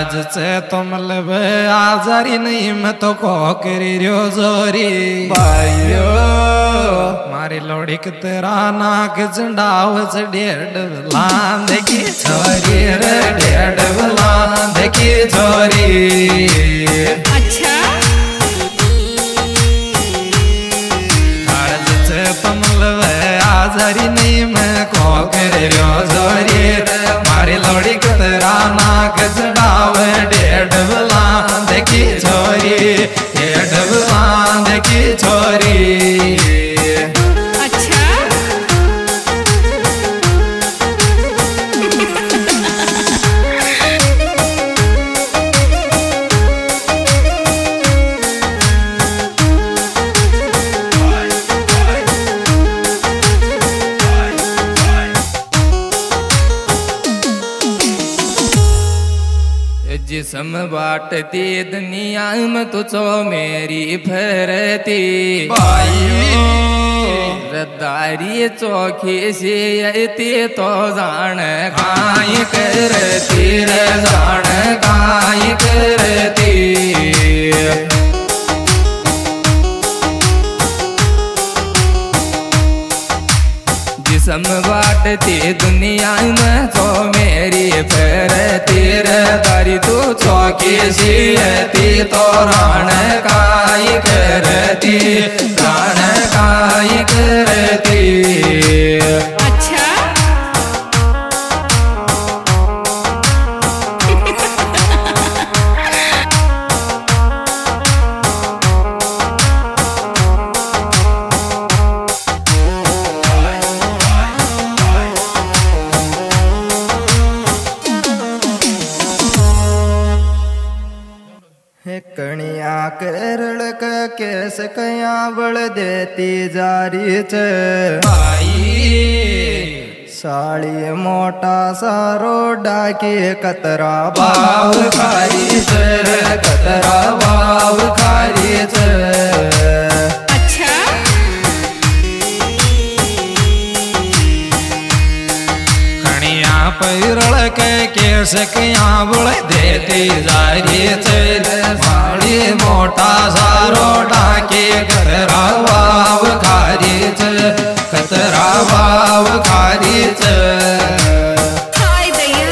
अर्ज से तुम लब आजारी नहीं मैं तो को करी रो जोरी भाइयो मारी लोड़ी के तेरा नाक चंडाव से डेढ़ लान देखी छोरी रे डेढ़ लान देखी छोरी। अच्छा अर्ज से तुम लब आजारी नहीं मैं को करी रो जोरी मारी लोड़ी के तेरा नाक चढ़ाव डेढ़ बुलान देखी छोरी डेढ़ बुलान देखी छोरी। अच्छा जिसम बाटती दुनिया में तुझो मेरी फरती रद्दारी चौखी से यती तो जान काई करती रे जान काई करती। जिसम बाटती दुनिया में तो मेरी फरती रद्दारी तू चौकी सी तो राण काई करती राण काई करती। अच्छा कणिया केरल का केस कया बल देती जारी च साड़ी मोटा सारो डाकी कतरा बाव खारी च कतरा बाव खारी च। अच्छा खणिया पैरल के केस कया बल देती जारी च साड़ी मोटा सारो डाके कतरा बाव खारी च कतरा बाव खारी च। हाय दैया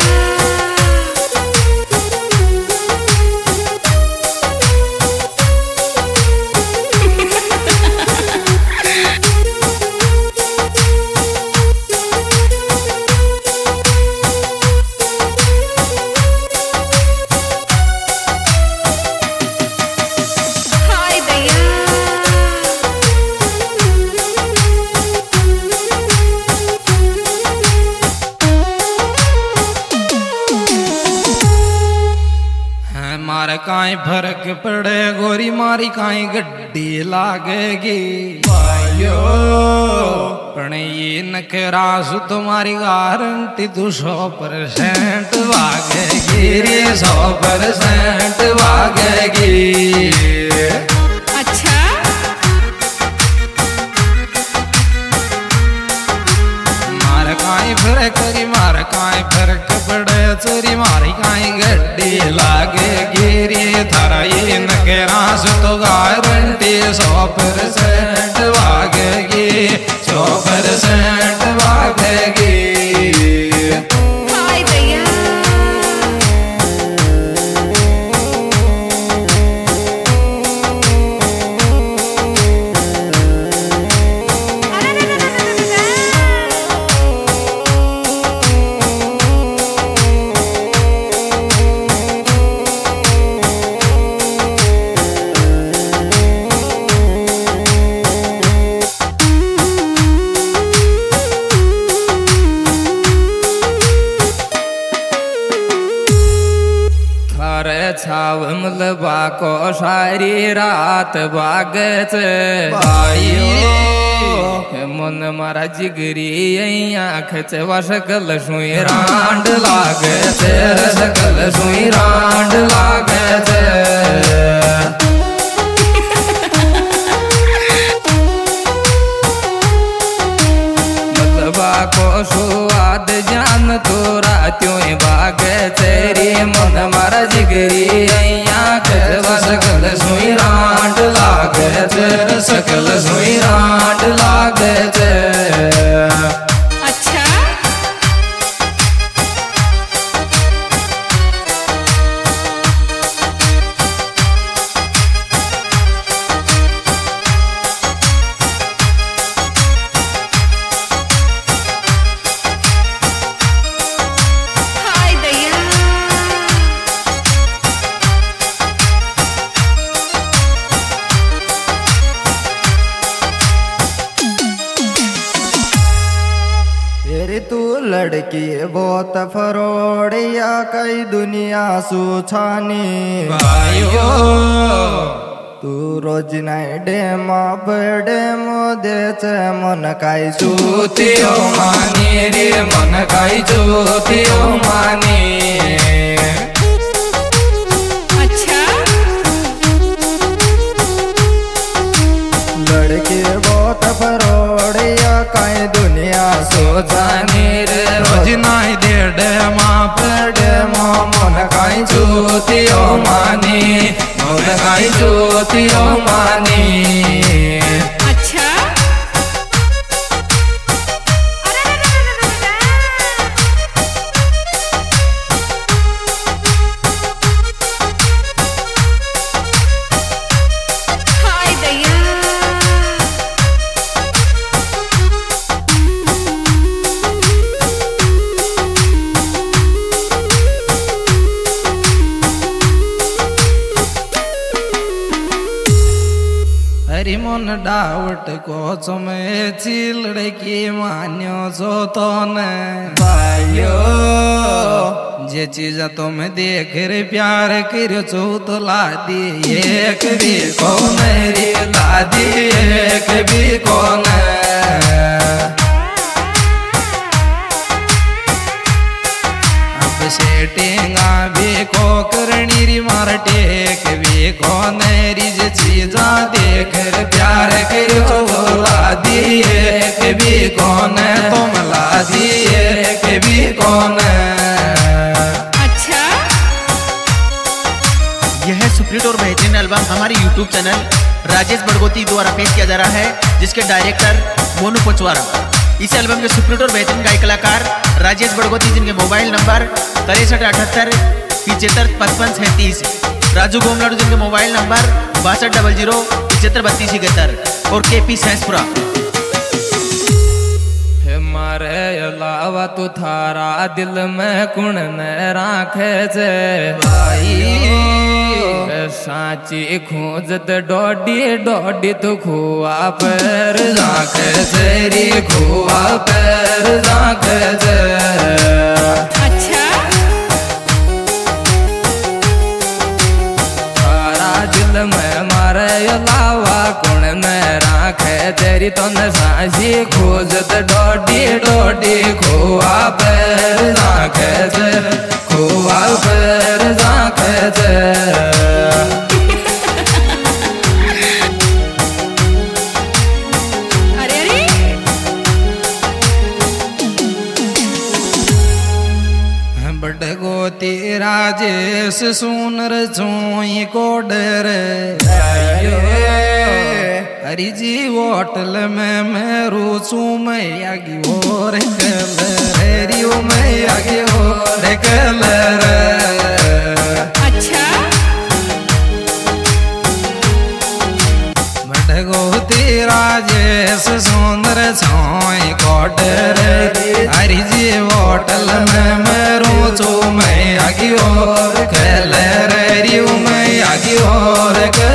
हाय दैया मारे काई फर्क पड़े गोरी मारी काई गड्डी लागेगी भाइयो पण ये नखरा सु तुम्हारी गारंटी तू 100% भागेगी रे 100% भागेगी। अच्छा मार काई फर्क करी मार काई फर्क पड़े चोरी मारी काई गड्डी लागेगी रे थारा ये नखरा सु तो गारंटी 100% भागेगी 100% भागेगी। हाय दैया छाव मलबा को सारी रात बागत भाइयो मन मारा जिगरी आँख च सकल सुई रांड लागत सकल सुई रांड लागत। मलबा को स्वाद जान तोरा त्यों बाग तेरी मन मारा जिगरी सकल सुई रांड लागे छे। अच्छा हाय दैया तेरी तू लड़की बहुत फरोड़िया कई दुनिया सुछानी भाइयो तू रोज नाई डेमा बडेम देच मन काई चूतियो मानी रे मन काई चूतियो मानी। अच्छा लड़की बहुत फरोड़िया कई दुनिया सोचानी रे रोज नाई दे डेमा बड़े मन काई चूतियो मानी मन काई चूतियो मानी। अच्छा हाय दैया हरी मन डावट को समय चिलड़ की मान्यो जो तो न भाइयो जे चीज तुम देख रे प्यार करो चो तो लादी एक भी कौन रे लादी एक भी कौन। अब सेटिंगा भी को करनी री मार टेक भी कौन री जे चीजा देख रे प्यार करो तो लादी एक भी कौन तुम लादी एक भी कौन। अच्छा यह सुप्रीट और बेहतरीन एल्बम हमारे YouTube चैनल राजेश बड़गोती द्वारा पेश किया जा रहा है, जिसके डायरेक्टर मोनू पोचवारा। इस एल्बम के सुप्रीट और बेहतरीन गायक कलाकार राजेश बड़गोती, जिनके मोबाइल नंबर 6378 75 55 37, राजू गोमलाडू, जिनके मोबाइल नंबर 6200 75 32 71 और KP सैंसपुरा। मारे अलावा तू थारा दिल में कुण न राखे छे भाई। साची खोजत डोडी डोडी तू खुआ पर राखे छे रे खुआ पर राखे छे। अच्छा थारा दिल में मारे अलावा कुण न राखे तेरी तो न साची खोजत डोडी डोडी खुआ पर राखे छे खुआ पर राखे छे। अरे अरे बड़गोती राजेश सुनर चोई को डर हरी जी होटल में मैं रूसू मैं आगी और कलर हरियो मैं आगी और कलर। अच्छा बड़गोती राजेश सुंदर छोई को डर हरी जी होटल में मैं रूसू मैं आगी और कलर हरियो मैं आगी और